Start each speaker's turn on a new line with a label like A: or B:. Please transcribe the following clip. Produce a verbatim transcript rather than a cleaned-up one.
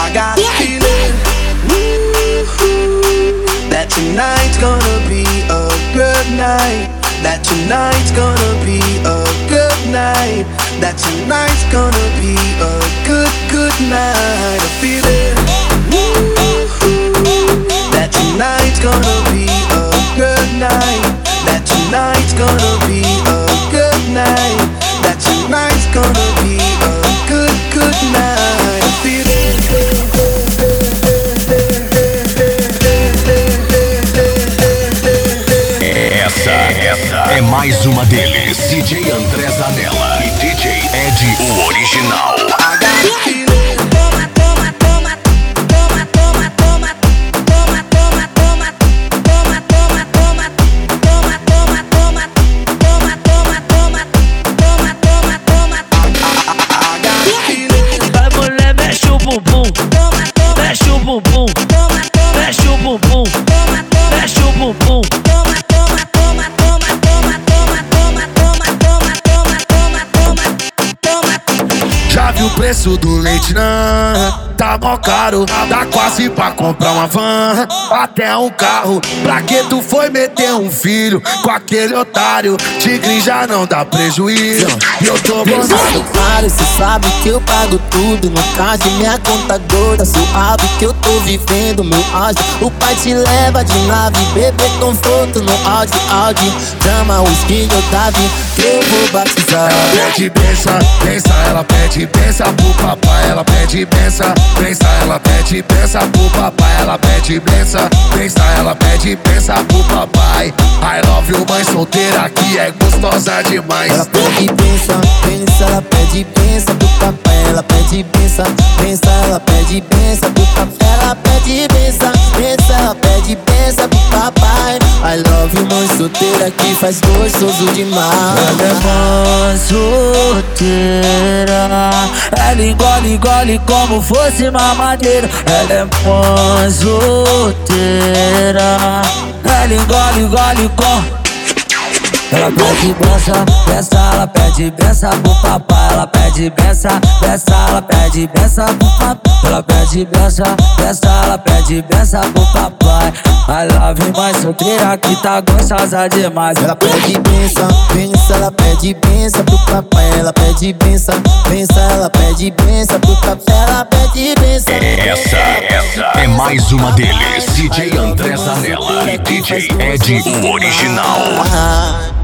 A: I got a feeling woo-hoo, that tonight's gonna be a good night. That tonight's gonna be a good night. That tonight's gonna be a good, good night. I feel it. Woo-hoo, that tonight's gonna be a good night. That tonight's gonna be a good night. That tonight's gonna be a good, good night. I feel it.
B: Essa, essa é mais uma deles, D J André Zanella e D J Ed, o original.
C: Vai mulher, mexe o bumbum, mexe o bumbum, mexe o bumbum, mexe o bumbum.
D: Já viu o preço do leite, não? Tá mó caro, dá quase pra comprar uma van, até um carro. Pra que tu foi meter um filho com aquele otário? Tigre já não dá prejuízo, e eu tô bolado.
E: Claro, cê sabe que eu pago tudo. No caso de minha conta gorda, suave que eu tô vivendo meu auge. O pai te leva de nave, bebê conforto no Audi, Audi. Chama o skin Otávio, que eu vou batizar.
D: Ela pede benção, benção, ela pede benção pro papai. Ela pede benção, benção, ela pede benção pro papai. Ela pede benção, benção, ela pede benção pro papai. I love you, mãe solteira que é gostosa demais.
E: Ela pede benção, benção, ela pede benção pro papai. Ela pede benção, benção, ela pede benção pro papai. Ela pede benção, benção, ela pede benção pro papai. I love you, mãe solteira que faz gostoso demais.
C: Ela é mãe solteira, ela engole, engole como fosse mamadeira. Ela é mãe solteira, ela engole, engole com. Ela pede benção, benção, ela pede benção pro papai. Ela pede benção, benção, ela pede benção pro papai. Ela pede benção, benção, ela pede benção pro papai. I love you, mãe solteira que tá gostosa demais.
E: Ela pede benção, benção, ela pede benção pro papai. Ela pede benção, benção, ela pede benção pro papai. Ela pede benção.
B: Essa, essa é mais uma deles, D J André Zanella e D J Ed, o original.